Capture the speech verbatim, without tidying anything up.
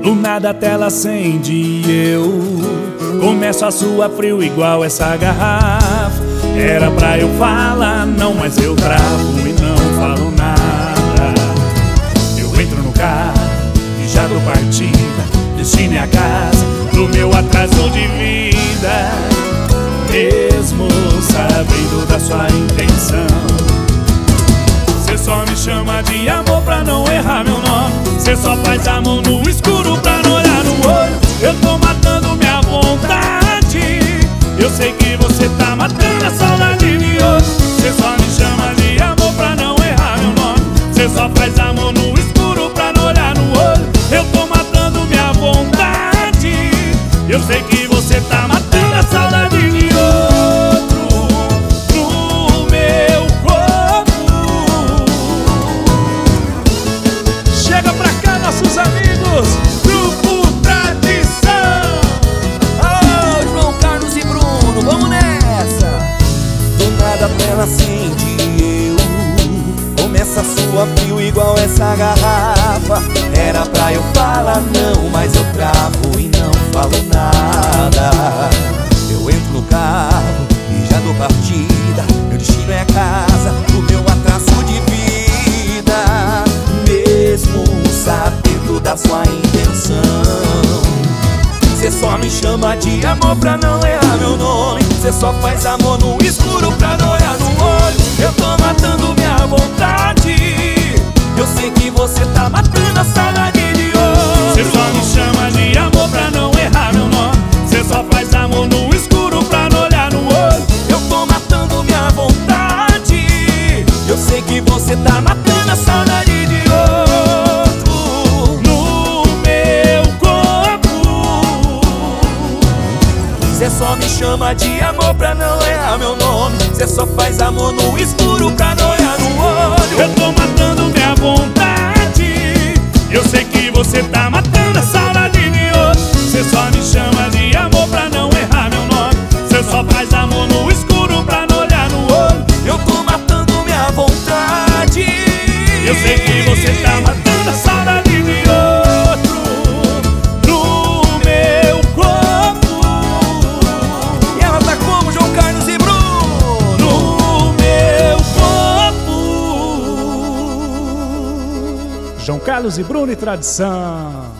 Do nada a tela acende e eu começo a suar frio igual essa garrafa. Era pra eu falar não, mas eu travo e não falo nada. Eu entro no carro e já dou partida. Destino é a casa do meu atraso de vida. Mesmo sabendo da sua intenção, cê só me chama de amor pra não errar meu nome. Cê só faz amor no escuro pra não olhar no olho. Eu tô matando minha vontade. Eu sei que você tá matando a saudade de hoje. Cê só me chama de amor pra não errar meu nome. Cê só faz amor no escuro pra não olhar no olho. Eu tô matando minha vontade. Eu sei que você tá matando a saudade de outro no meu corpo. Chega pra cá, nossos amigos, Grupo Tradição. Alô, João Carlos e Bruno, vamos nessa. Do nada a tela acende e eu começa a suar frio igual essa garrafa. Era pra eu falar não, mas eu travo e não falo nada. Eu entro no carro e já dou partida. Meu destino é a casa do meu atraso de vida. Mesmo sabendo da sua intenção, cê só me chama de amor pra não errar meu nome. Cê só faz amor no escuro pra não olhar no olho. Eu tô matando minha vontade. Eu sei que você tá matando a saudade de hoje. Cê só me chama de amor pra não errar meu nome. Cê só faz amor no escuro pra não olhar no olho. Eu tô matando minha vontade. Eu sei que você tá matando a saudade de outro no meu corpo. Cê só me chama de amor pra não errar meu nome. Cê só faz amor no escuro pra não olhar no olho. Eu tô matando minha vontade. Eu sei que você tá matando a saudade de outro. Cê só me chama de amor pra não errar meu nome. Cê só faz amor no escuro pra não olhar no olho. Eu tô matando minha vontade. Eu sei que você tá matando a saudade de outro no meu corpo. E ela tá como, João Carlos e Bruno? No meu corpo. João Carlos e Bruno e Tradição.